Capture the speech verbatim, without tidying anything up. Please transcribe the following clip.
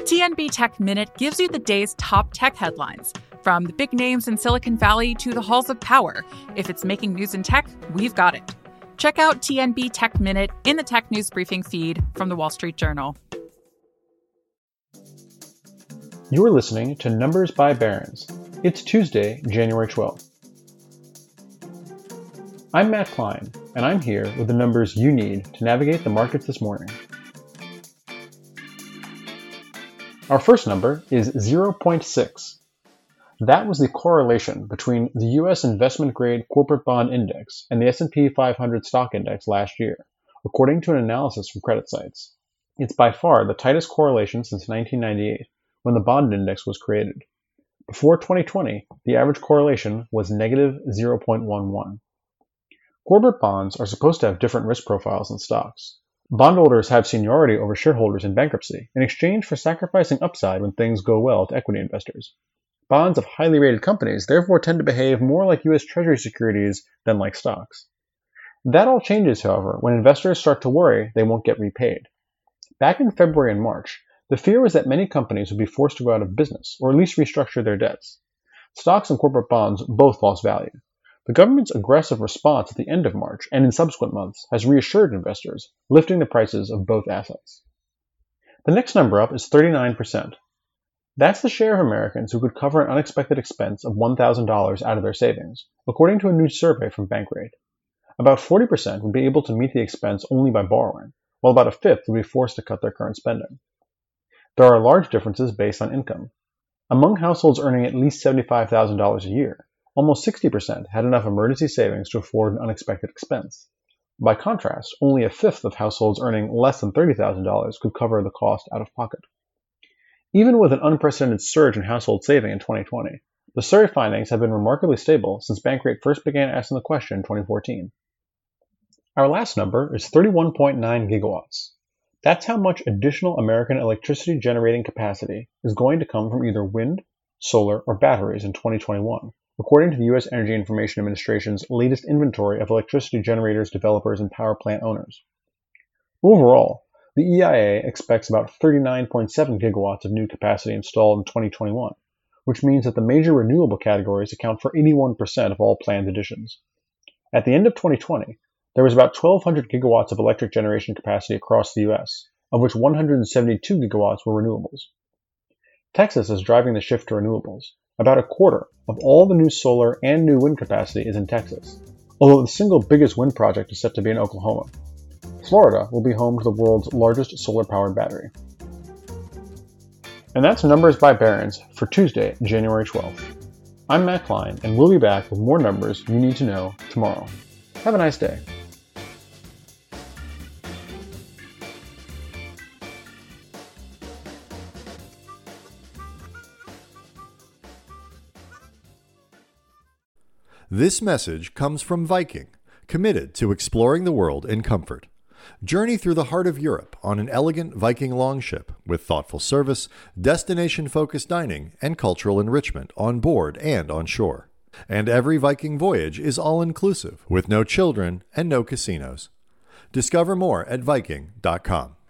T N B Tech Minute gives you the day's top tech headlines. From the big names in Silicon Valley to the halls of power, if it's making news in tech, we've got it. Check out T N B Tech Minute in the Tech News Briefing feed from The Wall Street Journal. You're listening to Numbers by Barron's. It's Tuesday, January twelfth. I'm Matt Klein, and I'm here with the numbers you need to navigate the markets this morning. Our first number is zero point six. That was the correlation between the U S investment-grade corporate bond index and the S and P five hundred stock index last year, according to an analysis from credit sites. It's by far the tightest correlation since nineteen ninety-eight, when the bond index was created. Before twenty twenty, the average correlation was negative zero point one one. Corporate bonds are supposed to have different risk profiles than stocks. Bondholders have seniority over shareholders in bankruptcy in exchange for sacrificing upside when things go well to equity investors. Bonds of highly rated companies therefore tend to behave more like U S Treasury securities than like stocks. That all changes, however, when investors start to worry they won't get repaid. Back in February and March, the fear was that many companies would be forced to go out of business or at least restructure their debts. Stocks and corporate bonds both lost value. The government's aggressive response at the end of March and in subsequent months has reassured investors, lifting the prices of both assets. The next number up is thirty-nine percent. That's the share of Americans who could cover an unexpected expense of one thousand dollars out of their savings, according to a new survey from Bankrate. About forty percent would be able to meet the expense only by borrowing, while about a fifth would be forced to cut their current spending. There are large differences based on income. Among households earning at least seventy-five thousand dollars a year, almost sixty percent had enough emergency savings to afford an unexpected expense. By contrast, only a fifth of households earning less than thirty thousand dollars could cover the cost out of pocket. Even with an unprecedented surge in household saving in twenty twenty, the survey findings have been remarkably stable since Bankrate first began asking the question in twenty fourteen. Our last number is thirty-one point nine gigawatts. That's how much additional American electricity generating capacity is going to come from either wind, solar, or batteries in twenty twenty-one, according to the U S Energy Information Administration's latest inventory of electricity generators, developers, and power plant owners. Overall, the E I A expects about thirty-nine point seven gigawatts of new capacity installed in twenty twenty-one, which means that the major renewable categories account for eighty-one percent of all planned additions. At the end of twenty twenty, there was about twelve hundred gigawatts of electric generation capacity across the U S, of which one hundred seventy-two gigawatts were renewables. Texas is driving the shift to renewables. About a quarter of all the new solar and new wind capacity is in Texas, although the single biggest wind project is set to be in Oklahoma. Florida will be home to the world's largest solar-powered battery. And that's Numbers by Barron's for Tuesday, January twelfth. I'm Matt Klein, and we'll be back with more numbers you need to know tomorrow. Have a nice day. This message comes from Viking, committed to exploring the world in comfort. Journey through the heart of Europe on an elegant Viking longship with thoughtful service, destination-focused dining, and cultural enrichment on board and on shore. And every Viking voyage is all-inclusive with no children and no casinos. Discover more at Viking dot com.